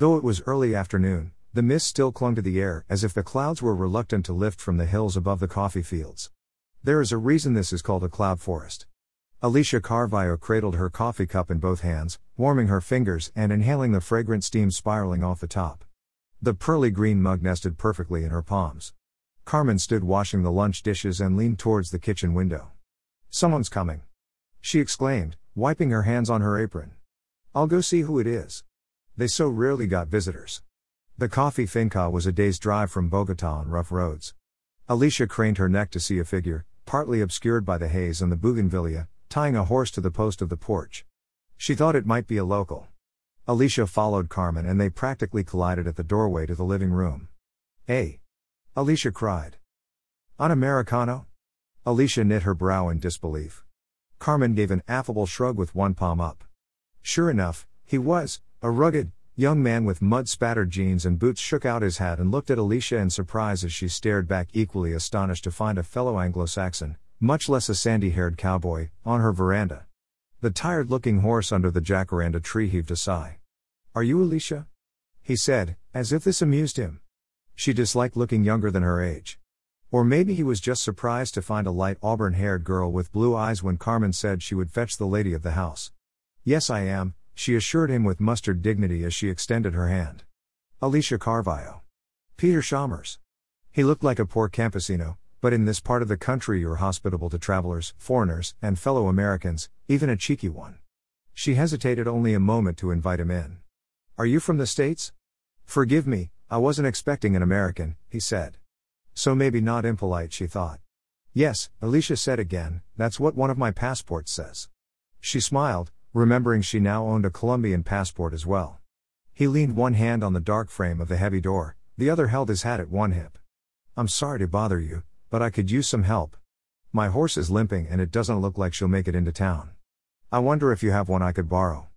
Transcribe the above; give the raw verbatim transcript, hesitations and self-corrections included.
Though it was early afternoon, the mist still clung to the air as if the clouds were reluctant to lift from the hills above the coffee fields. There is a reason this is called a cloud forest. Alicia Carvalho cradled her coffee cup in both hands, warming her fingers and inhaling the fragrant steam spiraling off the top. The pearly green mug nested perfectly in her palms. Carmen stood washing the lunch dishes and leaned towards the kitchen window. "Someone's coming," she exclaimed, wiping her hands on her apron. "I'll go see who it is. They so rarely got visitors." The coffee finca was a day's drive from Bogotá on rough roads. Alicia craned her neck to see a figure, partly obscured by the haze and the bougainvillea, tying a horse to the post of the porch. She thought it might be a local. Alicia followed Carmen and they practically collided at the doorway to the living room. "Hey!" Alicia cried. "Un Americano?" Alicia knit her brow in disbelief. Carmen gave an affable shrug with one palm up. Sure enough, he was. A rugged, young man with mud-spattered jeans and boots shook out his hat and looked at Alicia in surprise as she stared back, equally astonished to find a fellow Anglo-Saxon, much less a sandy-haired cowboy, on her veranda. The tired-looking horse under the jacaranda tree heaved a sigh. "Are you Alicia?" he said, as if this amused him. She disliked looking younger than her age. Or maybe he was just surprised to find a light auburn-haired girl with blue eyes when Carmen said she would fetch the lady of the house. "Yes, I am," she assured him with mustard dignity as she extended her hand. "Alicia Carvalho." "Peter Chalmers." He looked like a poor campesino, but in this part of the country you're hospitable to travelers, foreigners, and fellow Americans, even a cheeky one. She hesitated only a moment to invite him in. "Are you from the States?" "Forgive me, I wasn't expecting an American," he said. So maybe not impolite, she thought. "Yes," Alicia said again, "that's what one of my passports says." She smiled, remembering she now owned a Colombian passport as well. He leaned one hand on the dark frame of the heavy door, the other held his hat at one hip. "I'm sorry to bother you, but I could use some help. My horse is limping and it doesn't look like she'll make it into town. I wonder if you have one I could borrow."